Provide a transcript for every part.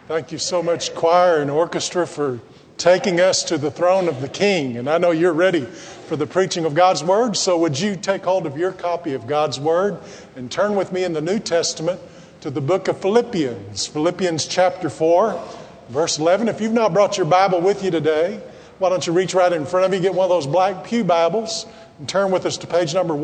Thank you so much, choir and orchestra, for taking us to the throne of the King. And I know you're ready for the preaching of God's Word, so would you take hold of your copy of God's Word and turn with me in the New Testament to the book of Philippians. Philippians chapter 4, verse 11. If you've not brought your Bible with you today, why don't you reach right in front of you, get one of those black pew Bibles, and turn with us to page number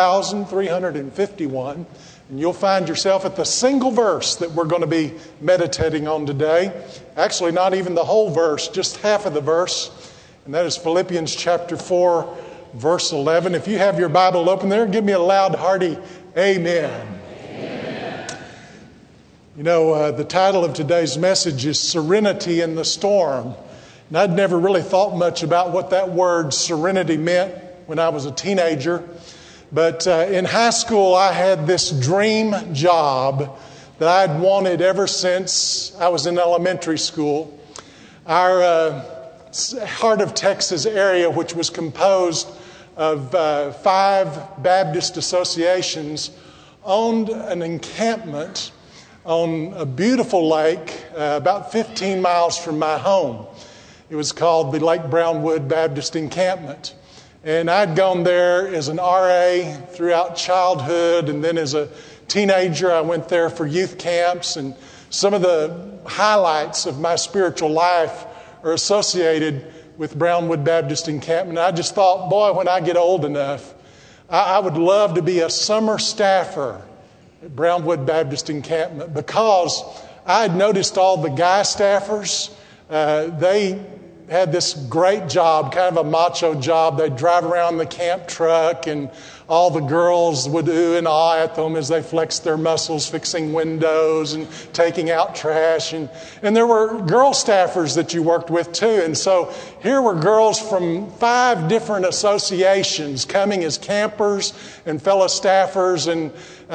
1351. And you'll find yourself at the single verse that we're going to be meditating on today. Actually, not even the whole verse, just half of the verse. And that is Philippians chapter 4, verse 11. If you have your Bible open there, give me a loud, hearty amen. Amen. You know, the title of today's message is Serenity in the Storm. And I'd never really thought much about what that word serenity meant when I was a teenager. But in high school, I had this dream job that I'd wanted ever since I was in elementary school. Our Heart of Texas area, which was composed of 5 Baptist associations, owned an encampment on a beautiful lake about 15 miles from my home. It was called the Lake Brownwood Baptist Encampment. And I'd gone there as an RA throughout childhood, and then as a teenager I went there for youth camps. And some of the highlights of my spiritual life are associated with Brownwood Baptist Encampment. I just thought, boy, when I get old enough, I would love to be a summer staffer at Brownwood Baptist Encampment, because I had noticed all the guy staffers, they had this great job, kind of a macho job. They'd drive around the camp truck, and all the girls would ooh and ah at them as they flexed their muscles, fixing windows and taking out trash. And there were girl staffers that you worked with too. And so here were girls from 5 different associations coming as campers and fellow staffers. And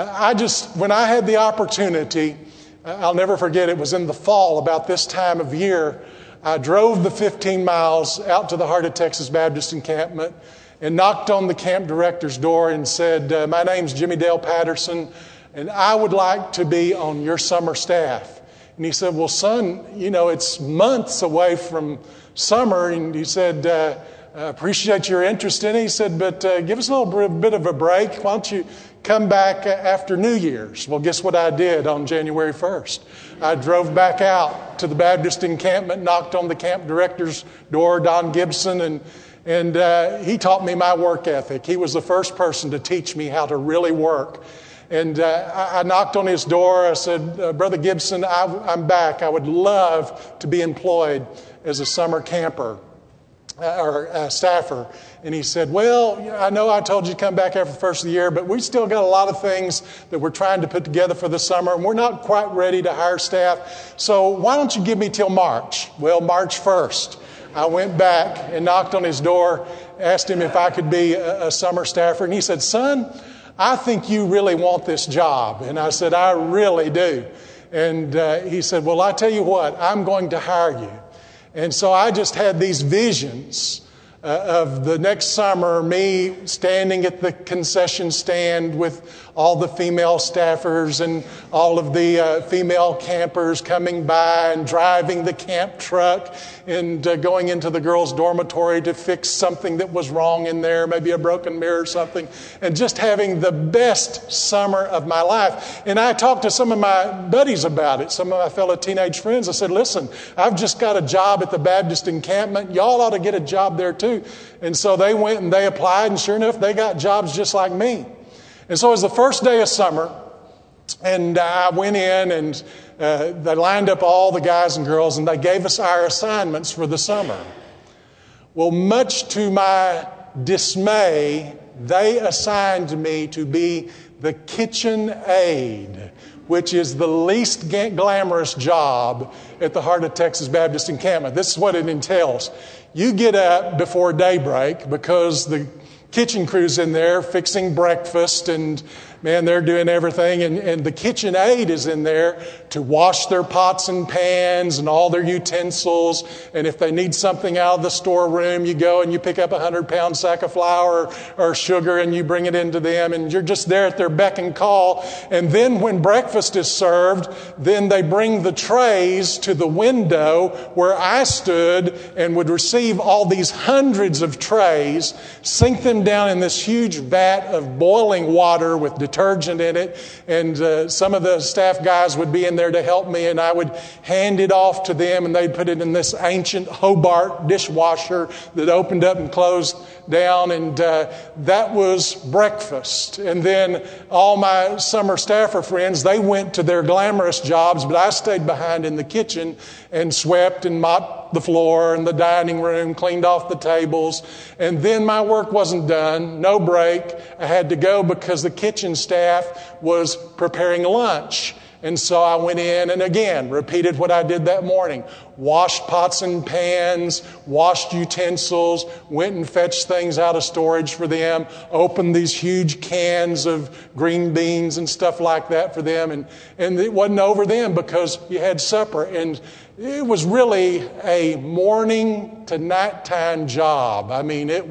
when I had the opportunity, I'll never forget, it was in the fall about this time of year, I drove the 15 miles out to the Heart of Texas Baptist Encampment and knocked on the camp director's door and said, my name's Jimmy Dale Patterson, and I would like to be on your summer staff. And he said, well, son, you know, it's months away from summer. And he said, I appreciate your interest in it. He said, but give us a little bit of a break. Why don't you come back after New Year's? Well, guess what I did on January 1st? I drove back out to the Baptist encampment, knocked on the camp director's door, Don Gibson, and he taught me my work ethic. He was the first person to teach me how to really work. And I knocked on his door. I said, Brother Gibson, I'm back. I would love to be employed as a summer camper or staffer. And he said, well, I know I told you to come back after the first of the year, but we still got a lot of things that we're trying to put together for the summer, and we're not quite ready to hire staff. So why don't you give me till March? Well, March 1st, I went back and knocked on his door, asked him if I could be a summer staffer. And he said, son, I think you really want this job. And I said, I really do. And he said, well, I tell you what, I'm going to hire you. And so I just had these visions of the next summer, me standing at the concession stand with all the female staffers and all of the female campers coming by and driving the camp truck and going into the girls' dormitory to fix something that was wrong in there, maybe a broken mirror or something, and just having the best summer of my life. And I talked to some of my buddies about it, some of my fellow teenage friends. I said, listen, I've just got a job at the Baptist encampment. Y'all ought to get a job there too. And so they went and they applied, and sure enough, they got jobs just like me. And so it was the first day of summer, and I went in, and they lined up all the guys and girls, and they gave us our assignments for the summer. Well, much to my dismay, they assigned me to be the kitchen aide, which is the least glamorous job at the Heart of Texas Baptist Encampment. This is what it entails. You get up before daybreak because the kitchen crew's in there fixing breakfast and man, they're doing everything. And the kitchen aide is in there to wash their pots and pans and all their utensils. And if they need something out of the storeroom, you go and you pick up a 100-pound sack of flour or sugar and you bring it into them. And you're just there at their beck and call. And then when breakfast is served, then they bring the trays to the window where I stood and would receive all these hundreds of trays, sink them down in this huge vat of boiling water with detergent in it. And some of the staff guys would be in there to help me, and I would hand it off to them, and they'd put it in this ancient Hobart dishwasher that opened up and closed down. And that was breakfast. And then all my summer staffer friends, they went to their glamorous jobs, but I stayed behind in the kitchen and swept and mopped the floor and the dining room, cleaned off the tables. And then my work wasn't done, no break. I had to go because the kitchen staff was preparing lunch. And so I went in and again repeated what I did that morning. Washed pots and pans, washed utensils, went and fetched things out of storage for them, opened these huge cans of green beans and stuff like that for them. And it wasn't over then because you had supper. And it was really a morning to nighttime job. I mean, I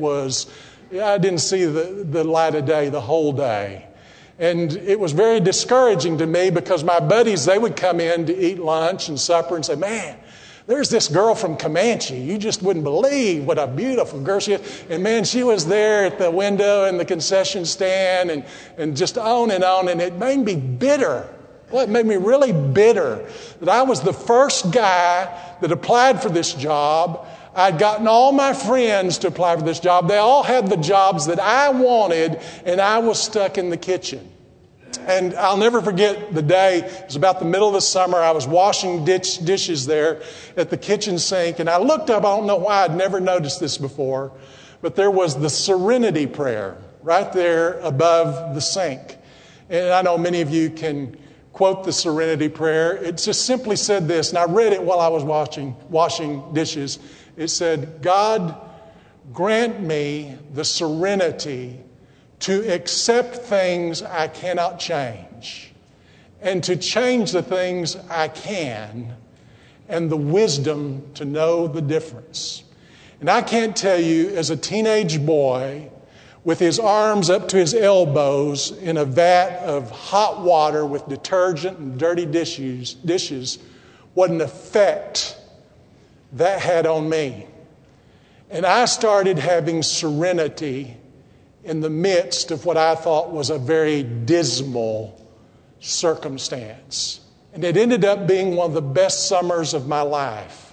didn't see the light of day the whole day. And it was very discouraging to me because my buddies, they would come in to eat lunch and supper and say, man, there's this girl from Comanche. You just wouldn't believe what a beautiful girl she is. And man, she was there at the window and the concession stand and just on. And it made me bitter. Well, it made me really bitter that I was the first guy that applied for this job. I'd gotten all my friends to apply for this job. They all had the jobs that I wanted, and I was stuck in the kitchen. And I'll never forget the day. It was about the middle of the summer. I was washing dishes there at the kitchen sink, and I looked up. I don't know why I'd never noticed this before, but there was the Serenity Prayer right there above the sink. And I know many of you can quote the Serenity Prayer. It just simply said this, and I read it while I was washing dishes. It said, God, grant me the serenity to accept things I cannot change and to change the things I can, and the wisdom to know the difference. And I can't tell you, as a teenage boy with his arms up to his elbows in a vat of hot water with detergent and dirty dishes, what an effect that had on me. And I started having serenity in the midst of what I thought was a very dismal circumstance. And it ended up being one of the best summers of my life.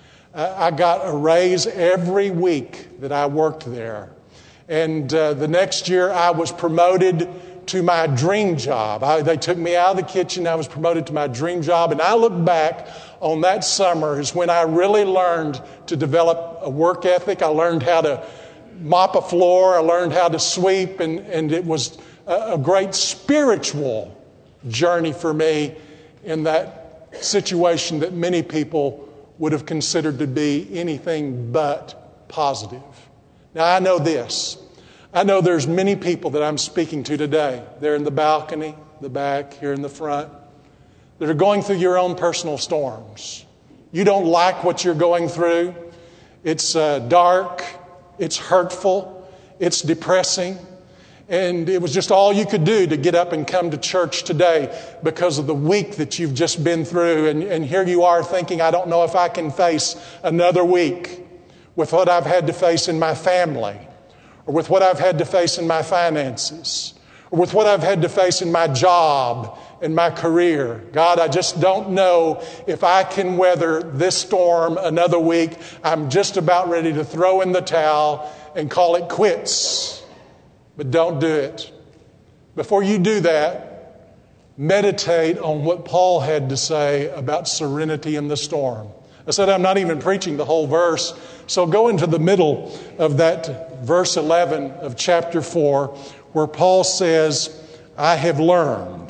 I got a raise every week that I worked there. And the next year I was promoted to my dream job. They took me out of the kitchen. I was promoted to my dream job. And I look back on that summer is when I really learned to develop a work ethic. I learned how to mop a floor. I learned how to sweep. And it was a great spiritual journey for me in that situation that many people would have considered to be anything but positive. Now, I know this. I know there's many people that I'm speaking to today. They're in the balcony, the back, here in the front, that are going through your own personal storms. You don't like what you're going through. It's dark. It's hurtful. It's depressing. And it was just all you could do to get up and come to church today because of the week that you've just been through. And here you are thinking, I don't know if I can face another week with what I've had to face in my family, or with what I've had to face in my finances, or with what I've had to face in my job and my career. God, I just don't know if I can weather this storm another week. I'm just about ready to throw in the towel and call it quits. But don't do it. Before you do that, meditate on what Paul had to say about serenity in the storm. I said I'm not even preaching the whole verse, so go into the middle of that verse 11 of chapter 4, where Paul says, I have learned,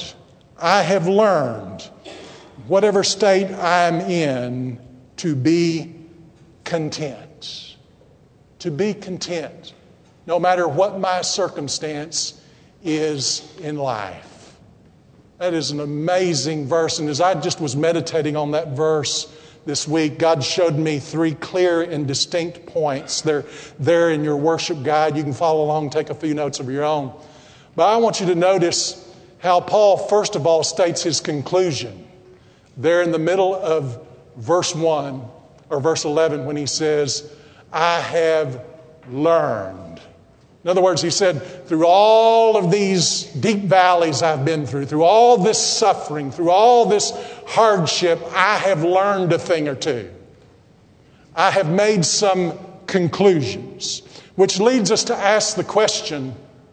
whatever state I'm in, to be content. To be content, no matter what my circumstance is in life. That is an amazing verse. And as I just was meditating on that verse this week, God showed me 3 clear and distinct points. They're there in your worship guide. You can follow along, take a few notes of your own. But I want you to notice how Paul, first of all, states his conclusion. There in the middle of verse 1 or verse 11 when he says, I have learned. In other words, he said, through all of these deep valleys I've been through all this suffering, through all this hardship, I have learned a thing or two. I have made some conclusions, which leads us to ask the question,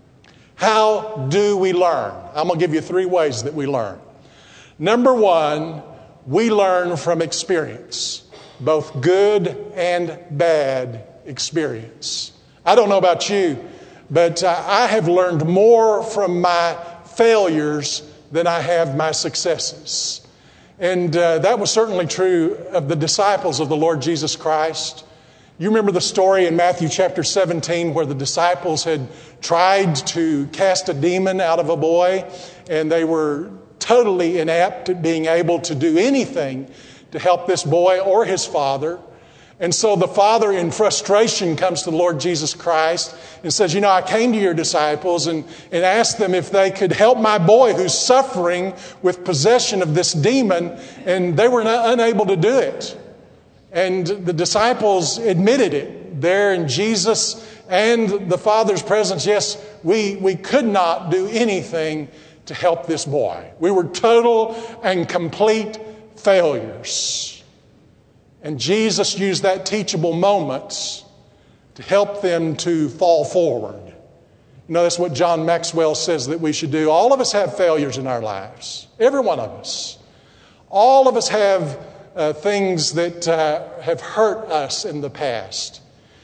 how do we learn? I'm going to give you 3 ways that we learn. Number 1, we learn from experience, both good and bad experience. I don't know about you, but I have learned more from my failures than I have my successes. And that was certainly true of the disciples of the Lord Jesus Christ. You remember the story in Matthew chapter 17 where the disciples had tried to cast a demon out of a boy, and they were totally inept at being able to do anything to help this boy or his father. And so the father in frustration comes to the Lord Jesus Christ and says, I came to your disciples and asked them if they could help my boy who's suffering with possession of this demon, and they were unable to do it. And the disciples admitted it there in Jesus and the Father's presence. Yes, we could not do anything to help this boy. We were total and complete failures. And Jesus used that teachable moment to help them to fall forward. That's what John Maxwell says that we should do. All of us have failures in our lives. Every one of us. All of us have things that have hurt us in the past.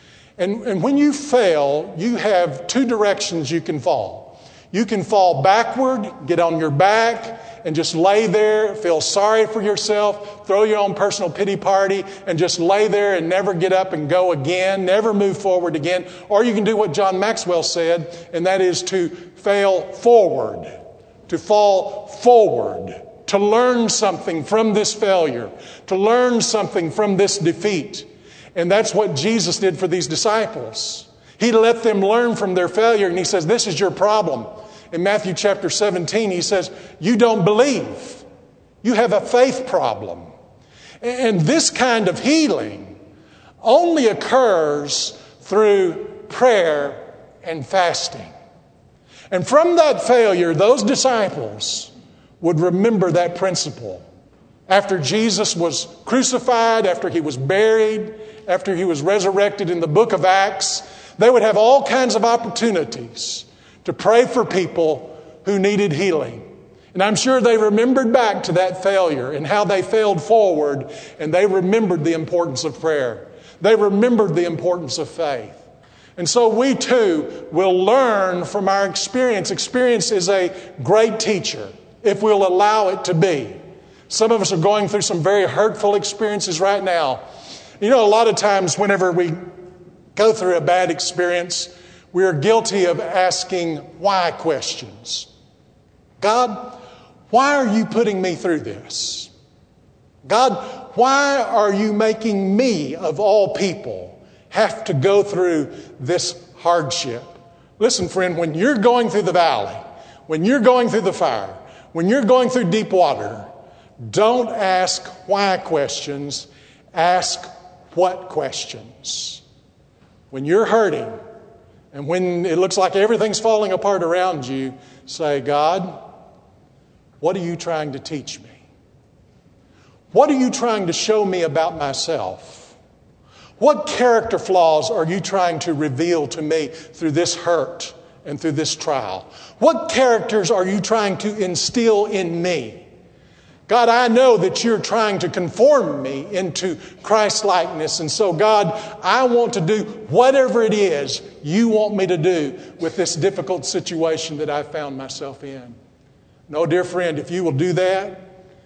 And when you fail, you have 2 directions you can fall. You can fall backward, get on your back, and just lay there, feel sorry for yourself, throw your own personal pity party, and just lay there and never get up and go again, never move forward again. Or you can do what John Maxwell said, and that is to fail forward, to fall forward, to learn something from this failure, to learn something from this defeat. And that's what Jesus did for these disciples. He let them learn from their failure, and he says, this is your problem. In Matthew chapter 17, he says, you don't believe. You have a faith problem. And this kind of healing only occurs through prayer and fasting. And from that failure, those disciples would remember that principle. After Jesus was crucified, after he was buried, after he was resurrected in the book of Acts, they would have all kinds of opportunities to pray for people who needed healing. And I'm sure they remembered back to that failure and how they failed forward, and they remembered the importance of prayer. They remembered the importance of faith. And so we too will learn from our experience. Experience is a great teacher if we'll allow it to be. Some of us are going through some very hurtful experiences right now. A lot of times whenever we go through a bad experience, we are guilty of asking why questions. God, why are you putting me through this? God, why are you making me, of all people, have to go through this hardship? Listen, friend, when you're going through the valley, when you're going through the fire, when you're going through deep water, don't ask why questions, ask what questions. When you're hurting, and when it looks like everything's falling apart around you, say, God, what are you trying to teach me? What are you trying to show me about myself? What character flaws are you trying to reveal to me through this hurt and through this trial? What characters are you trying to instill in me? God, I know that you're trying to conform me into Christ-likeness. And so, God, I want to do whatever it is you want me to do with this difficult situation that I found myself in. No, dear friend, if you will do that,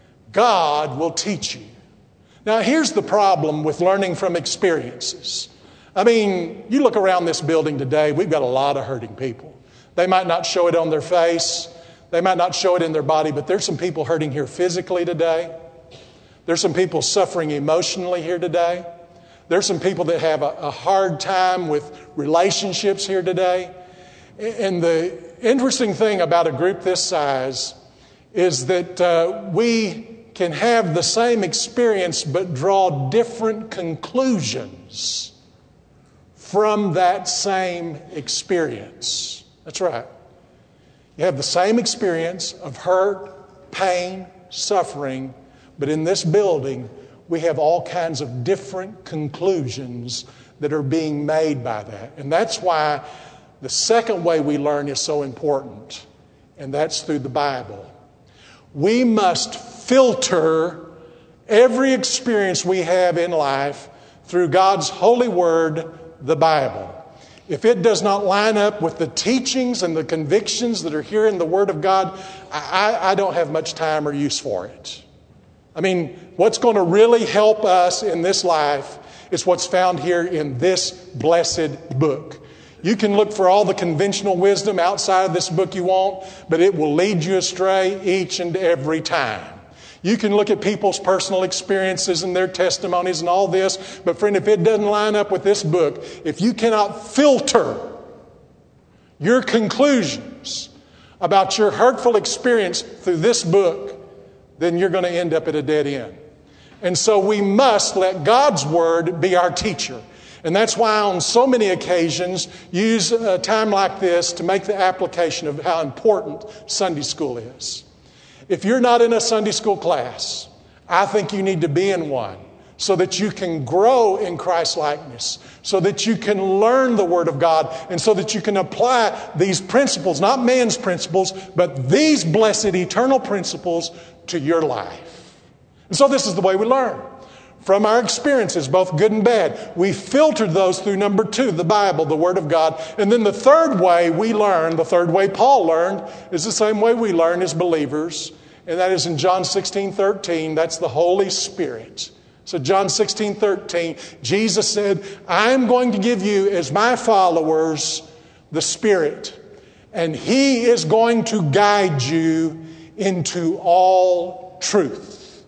God will teach you. Now, here's the problem with learning from experiences. You look around this building today, we've got a lot of hurting people. They might not show it on their face. They might not show it in their body, but there's some people hurting here physically today. There's some people suffering emotionally here today. There's some people that have a hard time with relationships here today. And the interesting thing about a group this size is that we can have the same experience but draw different conclusions from that same experience. That's right. You have the same experience of hurt, pain, suffering, but in this building, we have all kinds of different conclusions that are being made by that. And that's why the second way we learn is so important, and that's through the Bible. We must filter every experience we have in life through God's holy word, the Bible. If it does not line up with the teachings and the convictions that are here in the Word of God, I don't have much time or use for it. I mean, what's going to really help us in this life is what's found here in this blessed book. You can look for all the conventional wisdom outside of this book you want, but it will lead you astray each and every time. You can look at people's personal experiences and their testimonies and all this, but friend, if it doesn't line up with this book, if you cannot filter your conclusions about your hurtful experience through this book, then you're going to end up at a dead end. And so we must let God's word be our teacher. And that's why on so many occasions use a time like this to make the application of how important Sunday school is. If you're not in a Sunday school class, I think you need to be in one so that you can grow in Christ's likeness, so that you can learn the Word of God, and so that you can apply these principles, not man's principles, but these blessed eternal principles to your life. And so this is the way we learn. From our experiences, both good and bad. We filtered those through number 2, the Bible, the Word of God. And then the third way we learn, the third way Paul learned, is the same way we learn as believers. And that is in John 16:13. That's the Holy Spirit. So John 16:13, Jesus said, I'm going to give you as my followers the Spirit. And He is going to guide you into all truth.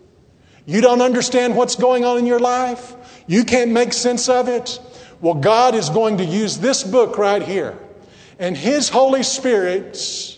You don't understand what's going on in your life? You can't make sense of it? Well, God is going to use this book right here and His Holy Spirit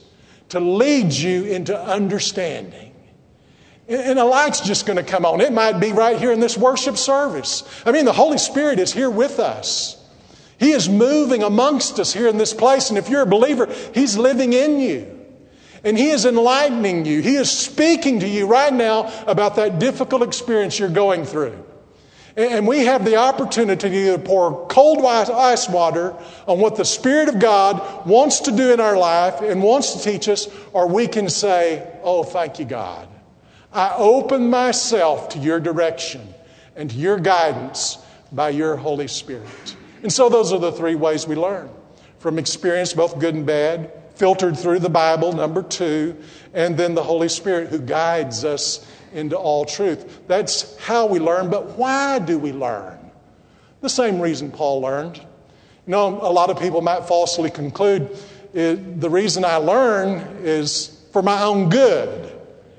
to lead you into understanding. And a light's just going to come on. It might be right here in this worship service. I mean, the Holy Spirit is here with us. He is moving amongst us here in this place. And if you're a believer, He's living in you. And He is enlightening you. He is speaking to you right now about that difficult experience you're going through. And we have the opportunity to pour cold ice water on what the Spirit of God wants to do in our life and wants to teach us, or we can say, oh, thank you, God. I open myself to your direction and to your guidance by your Holy Spirit. And so those are the 3 ways we learn. From experience, both good and bad, filtered through the Bible, number 2, and then the Holy Spirit who guides us into all truth. That's how we learn, but why do we learn? The same reason Paul learned. You know, a lot of people might falsely conclude the reason I learn is for my own good.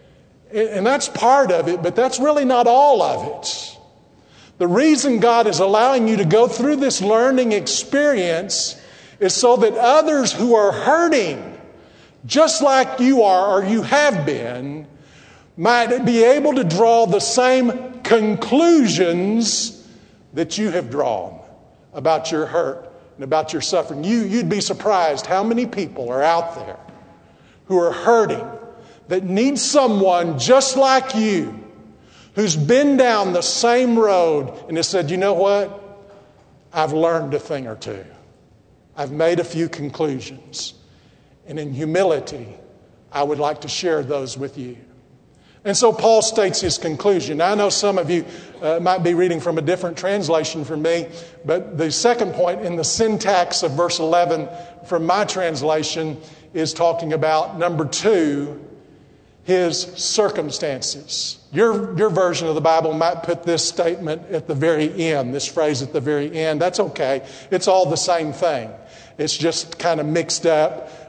And that's part of it, but that's really not all of it. The reason God is allowing you to go through this learning experience is so that others who are hurting, just like you are or you have been, might be able to draw the same conclusions that you have drawn about your hurt and about your suffering. You'd be surprised how many people are out there who are hurting that need someone just like you who's been down the same road and has said, you know what? I've learned a thing or two. I've made a few conclusions. And in humility, I would like to share those with you. And so Paul states his conclusion. Now, I know some of you might be reading from a different translation from me, but the second point in the syntax of verse 11 from my translation is talking about, number 2, his circumstances. Your version of the Bible might put this statement at the very end, this phrase at the very end. That's okay. It's all the same thing. It's just kind of mixed up.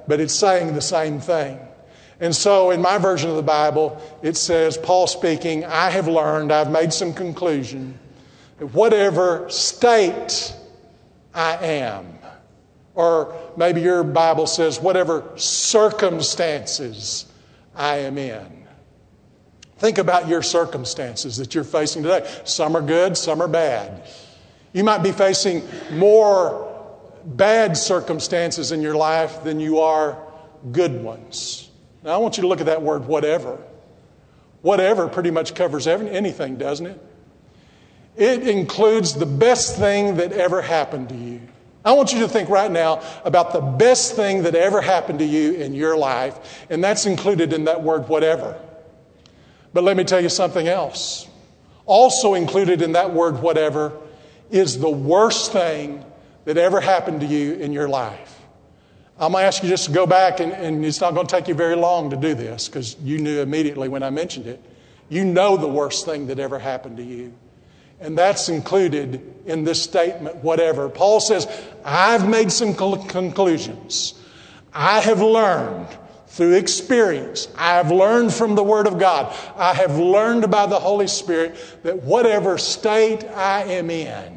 but it's saying the same thing. And so in my version of the Bible, it says, Paul speaking, I have learned, I've made some conclusion, that whatever state I am, or maybe your Bible says, whatever circumstances I am in. Think about your circumstances that you're facing today. Some are good, some are bad. You might be facing more bad circumstances in your life than you are good ones. Now, I want you to look at that word, whatever. Whatever pretty much covers anything, doesn't it? It includes the best thing that ever happened to you. I want you to think right now about the best thing that ever happened to you in your life, and that's included in that word, whatever. But let me tell you something else. Also included in that word, whatever, is the worst thing that ever happened to you in your life. I'm going to ask you just to go back, and it's not going to take you very long to do this, because you knew immediately when I mentioned it. You know the worst thing that ever happened to you. And that's included in this statement, whatever. Paul says, I've made some conclusions. I have learned through experience. I have learned from the Word of God. I have learned by the Holy Spirit that whatever state I am in,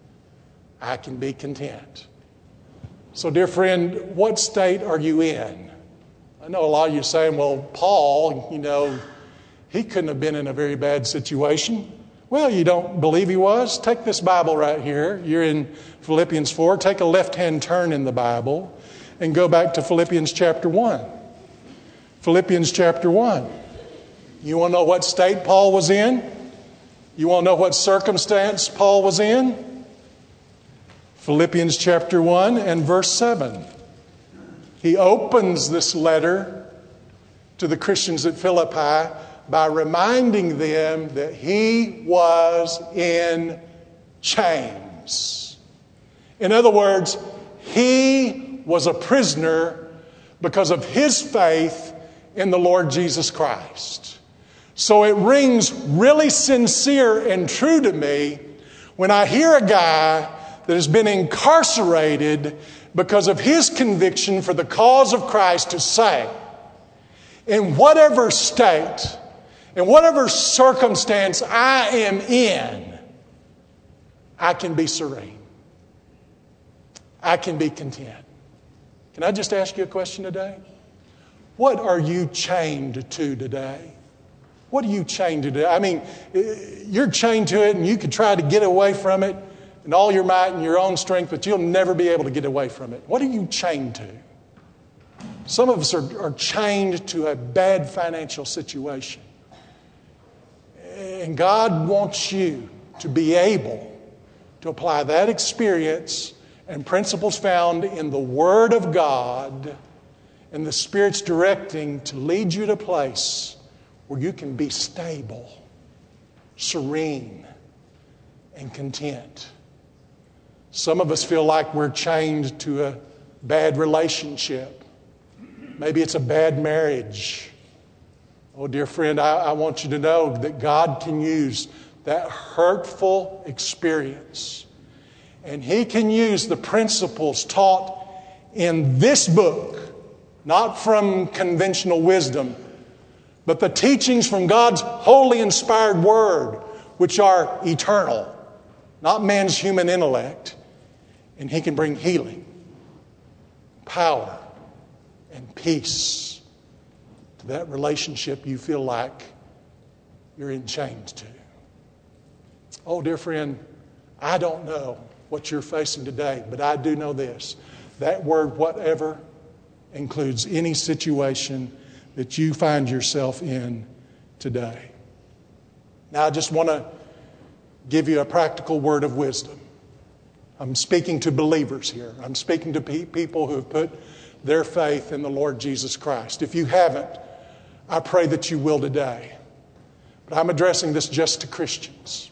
I can be content. So, dear friend, what state are you in? I know a lot of you are saying, well, Paul, he couldn't have been in a very bad situation. Well, you don't believe he was? Take this Bible right here. You're in Philippians 4. Take a left-hand turn in the Bible and go back to Philippians chapter 1. Philippians chapter 1. You want to know what state Paul was in? You want to know what circumstance Paul was in? Philippians chapter 1 and verse 7. He opens this letter to the Christians at Philippi by reminding them that he was in chains. In other words, he was a prisoner because of his faith in the Lord Jesus Christ. So it rings really sincere and true to me when I hear a guy that has been incarcerated because of his conviction for the cause of Christ to say, in whatever state, in whatever circumstance I am in, I can be serene. I can be content. Can I just ask you a question today? What are you chained to today? What are you chained to today? I mean, you're chained to it and you could try to get away from it in all your might and your own strength, but you'll never be able to get away from it. What are you chained to? Some of us are chained to a bad financial situation. And God wants you to be able to apply that experience and principles found in the Word of God and the Spirit's directing to lead you to a place where you can be stable, serene, and content. Some of us feel like we're chained to a bad relationship. Maybe it's a bad marriage. Oh, dear friend, I want you to know that God can use that hurtful experience. And He can use the principles taught in this book, not from conventional wisdom, but the teachings from God's holy inspired Word, which are eternal, not man's human intellect. And He can bring healing, power, and peace to that relationship you feel like you're in chains to. Oh, dear friend, I don't know what you're facing today, but I do know this. That word, whatever, includes any situation that you find yourself in today. Now, I just want to give you a practical word of wisdom. I'm speaking to believers here. I'm speaking to people who have put their faith in the Lord Jesus Christ. If you haven't, I pray that you will today. But I'm addressing this just to Christians.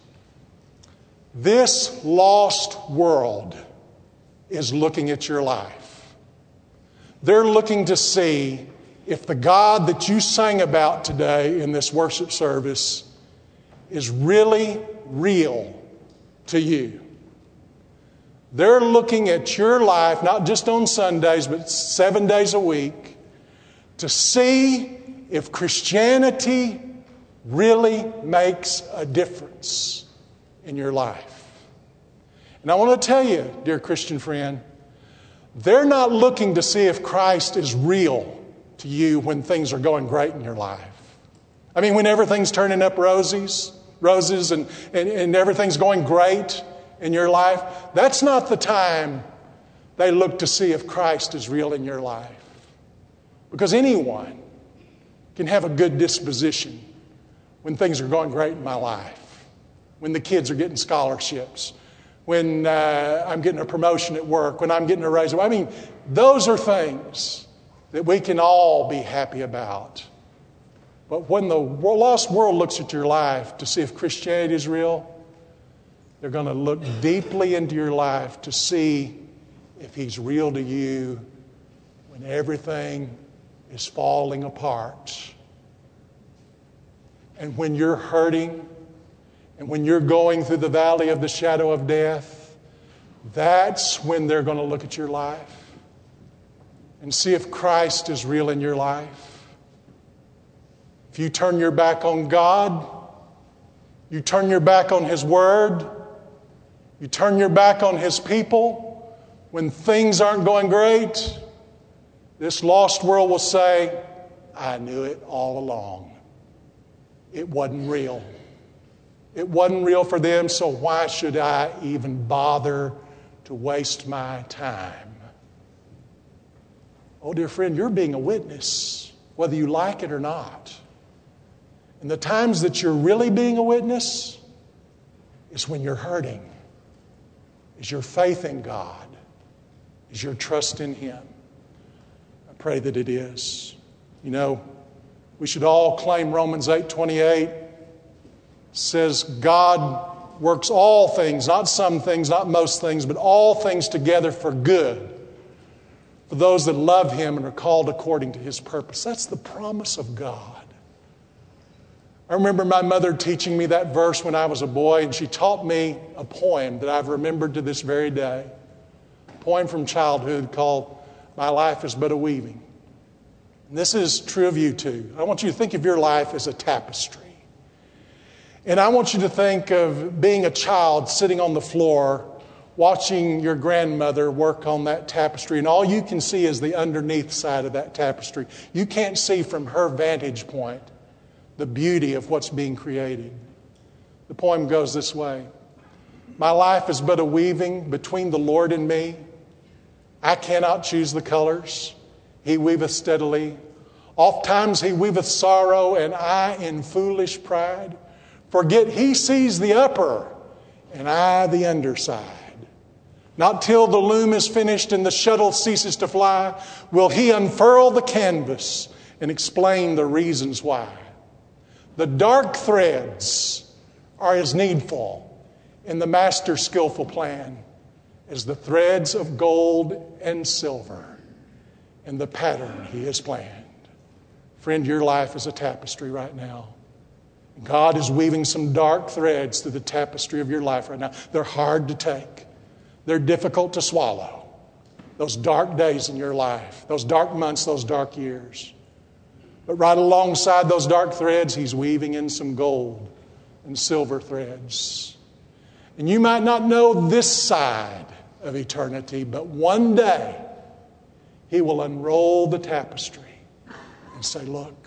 This lost world is looking at your life. They're looking to see if the God that you sang about today in this worship service is really real to you. They're looking at your life, not just on Sundays, but 7 days a week, to see if Christianity really makes a difference in your life. And I want to tell you, dear Christian friend, they're not looking to see if Christ is real to you when things are going great in your life. I mean, when everything's turning up roses and everything's going great in your life, that's not the time they look to see if Christ is real in your life. Because anyone can have a good disposition when things are going great in my life, when the kids are getting scholarships, when I'm getting a promotion at work, when I'm getting a raise. I mean, those are things that we can all be happy about. But when the lost world looks at your life to see if Christianity is real, they're going to look deeply into your life to see if He's real to you when everything is falling apart. And when you're hurting, and when you're going through the valley of the shadow of death, that's when they're going to look at your life and see if Christ is real in your life. If you turn your back on God, you turn your back on His Word, you turn your back on His people, when things aren't going great, this lost world will say, I knew it all along. It wasn't real. It wasn't real for them, so why should I even bother to waste my time? Oh, dear friend, you're being a witness, whether you like it or not. And the times that you're really being a witness is when you're hurting, is your faith in God, is your trust in Him. I pray that it is. You know, we should all claim Romans 8:28. Says God works all things, not some things, not most things, but all things together for good for those that love Him and are called according to His purpose. That's the promise of God. I remember my mother teaching me that verse when I was a boy, and she taught me a poem that I've remembered to this very day. A poem from childhood called My Life is But a Weaving. And this is true of you too. I want you to think of your life as a tapestry. And I want you to think of being a child sitting on the floor watching your grandmother work on that tapestry, and all you can see is the underneath side of that tapestry. You can't see from her vantage point the beauty of what's being created. The poem goes this way. My life is but a weaving between the Lord and me. I cannot choose the colors. He weaveth steadily. Oft times He weaveth sorrow, and I in foolish pride forget He sees the upper, and I the underside. Not till the loom is finished and the shuttle ceases to fly will He unfurl the canvas and explain the reasons why. The dark threads are as needful in the Master's skillful plan as the threads of gold and silver in the pattern He has planned. Friend, your life is a tapestry right now. God is weaving some dark threads through the tapestry of your life right now. They're hard to take. They're difficult to swallow. Those dark days in your life, those dark months, those dark years. But right alongside those dark threads, He's weaving in some gold and silver threads. And you might not know this side of eternity, but one day He will unroll the tapestry and say, look,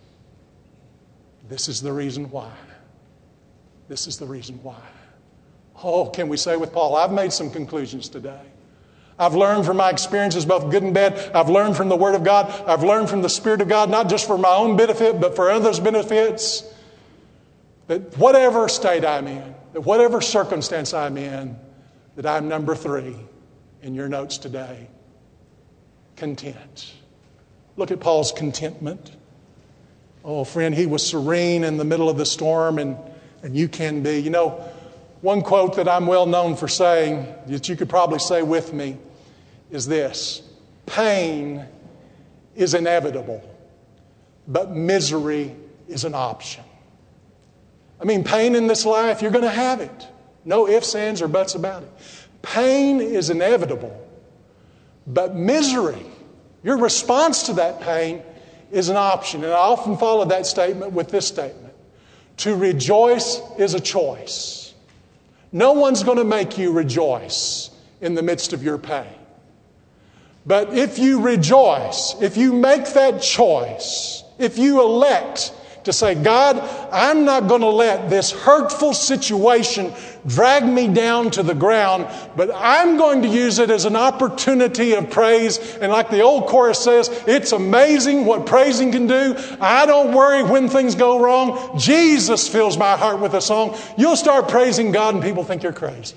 this is the reason why. This is the reason why. Oh, can we say with Paul, I've made some conclusions today. I've learned from my experiences, both good and bad. I've learned from the Word of God. I've learned from the Spirit of God, not just for my own benefit, but for others' benefits. That whatever state I'm in, that whatever circumstance I'm in, that I'm number 3 in your notes today. Content. Look at Paul's contentment. Oh, friend, he was serene in the middle of the storm, and you can be. You know, one quote that I'm well known for saying, that you could probably say with me, is this: pain is inevitable, but misery is an option. I mean, pain in this life, you're going to have it. No ifs, ands, or buts about it. Pain is inevitable, but misery, your response to that pain, is an option. And I often follow that statement with this statement: to rejoice is a choice. No one's going to make you rejoice in the midst of your pain. But if you rejoice, if you make that choice, if you elect to say, God, I'm not going to let this hurtful situation drag me down to the ground, but I'm going to use it as an opportunity of praise. And like the old chorus says, it's amazing what praising can do. I don't worry when things go wrong. Jesus fills my heart with a song. You'll start praising God and people think you're crazy.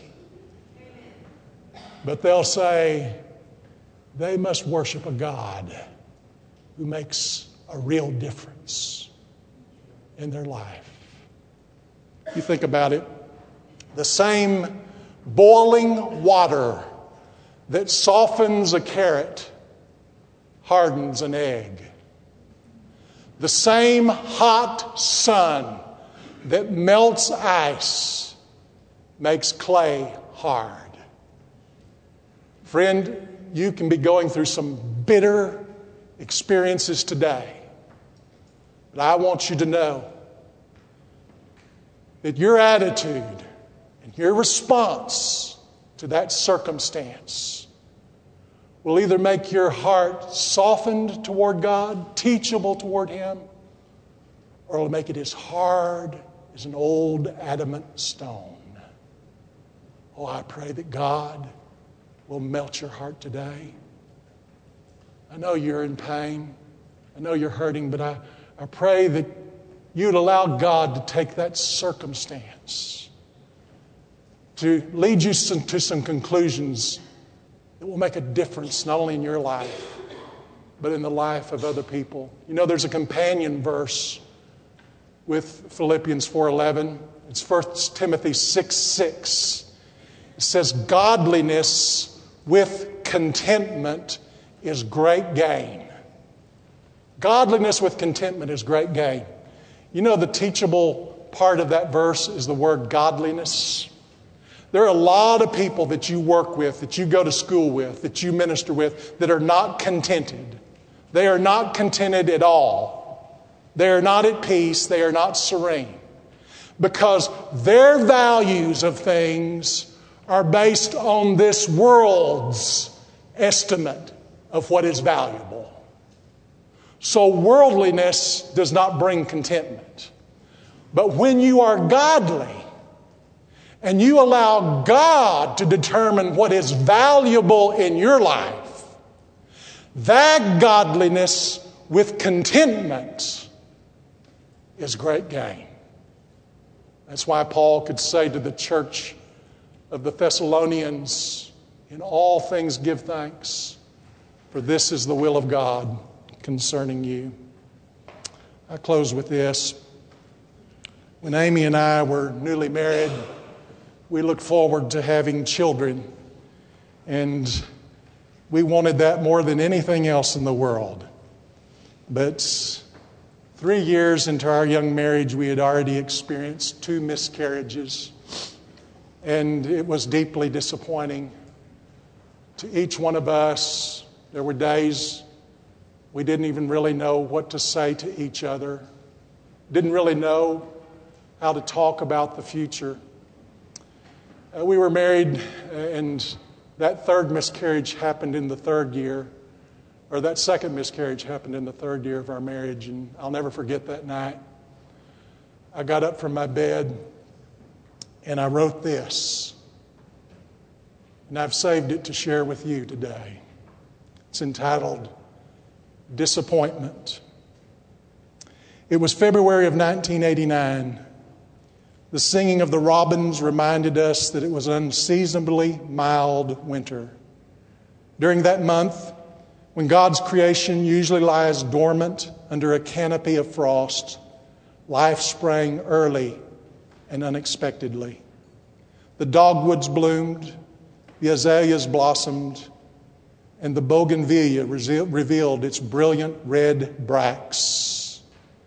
But they'll say they must worship a God who makes a real difference in their life. You think about it, the same boiling water that softens a carrot hardens an egg. The same hot sun that melts ice makes clay hard. Friend, you can be going through some bitter experiences today. But I want you to know that your attitude and your response to that circumstance will either make your heart softened toward God, teachable toward Him, or it'll make it as hard as an old adamant stone. Oh, I pray that God will melt your heart today. I know you're in pain. I know you're hurting, but I pray that you'd allow God to take that circumstance to lead you to some conclusions that will make a difference not only in your life, but in the life of other people. You know, there's a companion verse with Philippians 4:11. It's 1 Timothy 6:6. It says, godliness with contentment is great gain. Godliness with contentment is great gain. You know, the teachable part of that verse is the word godliness. There are a lot of people that you work with, that you go to school with, that you minister with, that are not contented. They are not contented at all. They are not at peace. They are not serene. Because their values of things are based on this world's estimate of what is valuable. So worldliness does not bring contentment. But when you are godly and you allow God to determine what is valuable in your life, that godliness with contentment is great gain. That's why Paul could say to the church of the Thessalonians, in all things give thanks, for this is the will of God concerning you. I close with this. When Amy and I were newly married, we looked forward to having children, and we wanted that more than anything else in the world. But 3 years into our young marriage, we had already experienced 2 miscarriages, and it was deeply disappointing to each one of us. There were days we didn't even really know what to say to each other, didn't really know how to talk about the future. We were married, and that 3rd miscarriage happened in the 3rd year, or that 2nd miscarriage happened in the 3rd year of our marriage, and I'll never forget that night. I got up from my bed, and I wrote this, and I've saved it to share with you today. It's entitled, Disappointment. It was February of 1989. The singing of the robins reminded us that it was an unseasonably mild winter. During that month, when God's creation usually lies dormant under a canopy of frost, life sprang early and unexpectedly. The dogwoods bloomed, the azaleas blossomed, and the bougainvillea revealed its brilliant red bracts.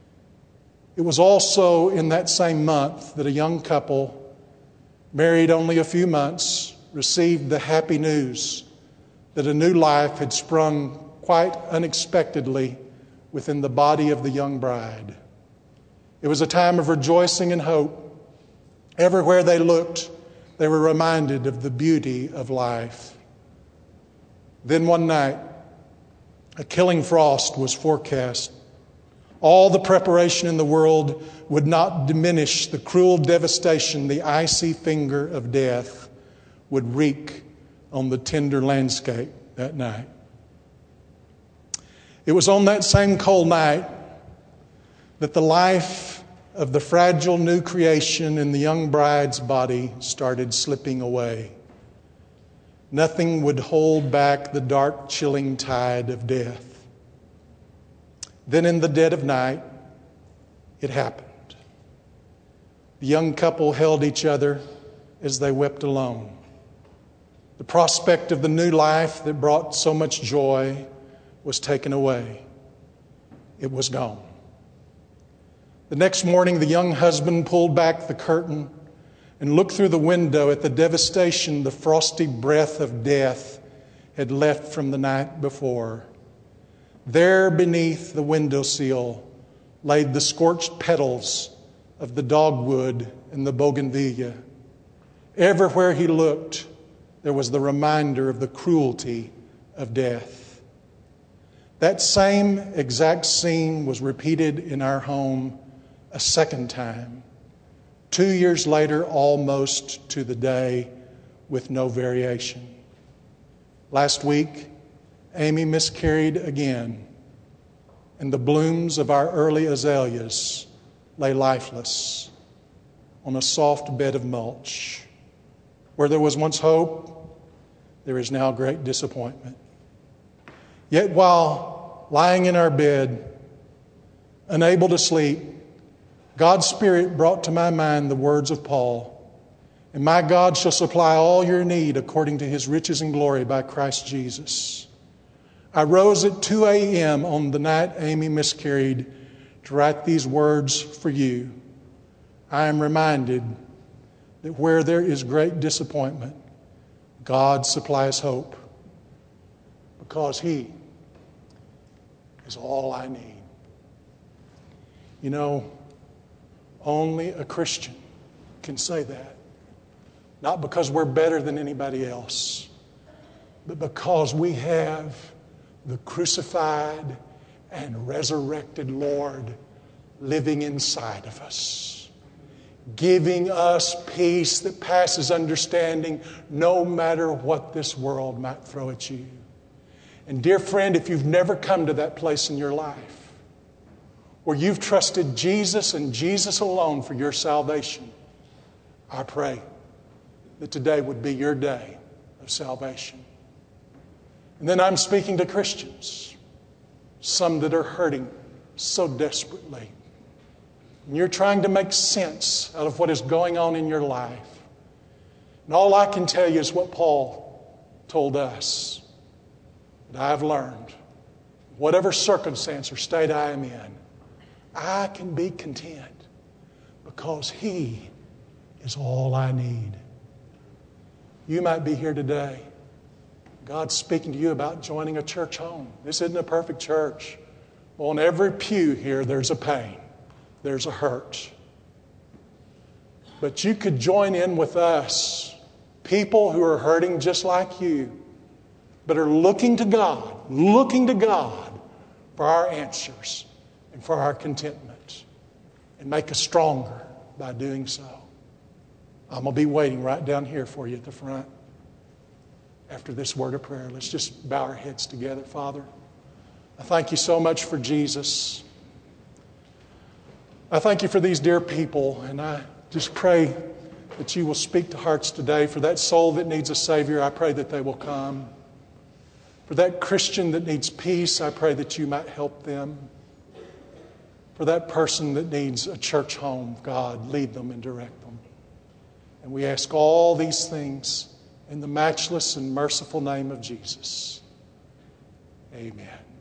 It was also in that same month that a young couple, married only a few months, received the happy news that a new life had sprung quite unexpectedly within the body of the young bride. It was a time of rejoicing and hope. Everywhere they looked, they were reminded of the beauty of life. Then one night, a killing frost was forecast. All the preparation in the world would not diminish the cruel devastation the icy finger of death would wreak on the tender landscape that night. It was on that same cold night that the life of the fragile new creation in the young bride's body started slipping away. Nothing would hold back the dark, chilling tide of death. Then in the dead of night, it happened. The young couple held each other as they wept alone. The prospect of the new life that brought so much joy was taken away. It was gone. The next morning, the young husband pulled back the curtain and looked through the window at the devastation the frosty breath of death had left from the night before. There beneath the windowsill laid the scorched petals of the dogwood and the bougainvillea. Everywhere he looked, there was the reminder of the cruelty of death. That same exact scene was repeated in our home a second time, 2 years later, almost to the day, with no variation. Last week, Amy miscarried again, and the blooms of our early azaleas lay lifeless on a soft bed of mulch. Where there was once hope, there is now great disappointment. Yet while lying in our bed, unable to sleep, God's Spirit brought to my mind the words of Paul, "And my God shall supply all your need according to his riches and glory by Christ Jesus." I rose at 2 a.m. on the night Amy miscarried to write these words for you. I am reminded that where there is great disappointment, God supplies hope, because he is all I need. You know, only a Christian can say that. Not because we're better than anybody else, but because we have the crucified and resurrected Lord living inside of us, giving us peace that passes understanding no matter what this world might throw at you. And dear friend, if you've never come to that place in your life, where you've trusted Jesus and Jesus alone for your salvation, I pray that today would be your day of salvation. And then I'm speaking to Christians, some that are hurting so desperately. And you're trying to make sense out of what is going on in your life. And all I can tell you is what Paul told us, that I've learned, whatever circumstance or state I am in, I can be content because he is all I need. You might be here today. God's speaking to you about joining a church home. This isn't a perfect church. On every pew here, there's a pain. There's a hurt. But you could join in with us, people who are hurting just like you, but are looking to God for our answers and for our contentment, and make us stronger by doing so. I'm going to be waiting right down here for you at the front after this word of prayer. Let's just bow our heads together. Father, I thank you so much for Jesus. I thank you for these dear people, and I just pray that you will speak to hearts today. For that soul that needs a Savior, I pray that they will come. For that Christian that needs peace, I pray that you might help them. For that person that needs a church home, God, lead them and direct them. And we ask all these things in the matchless and merciful name of Jesus. Amen.